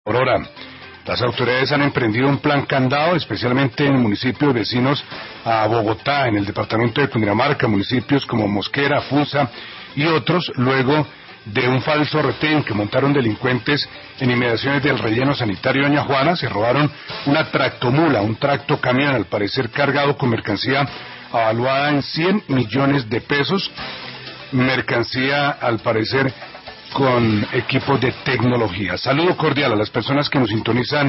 Aurora. Las autoridades han emprendido un plan candado, especialmente en municipios vecinos a Bogotá, en el departamento de Cundinamarca, municipios como Mosquera, Funza y otros, luego de un falso retén que montaron delincuentes en inmediaciones del relleno sanitario de Doña Juana. Se robaron una tractomula, un tractocamión, al parecer cargado con mercancía avaluada en 100 millones de pesos, mercancía al parecer con equipos de tecnología. Saludo cordial a las personas que nos sintonizan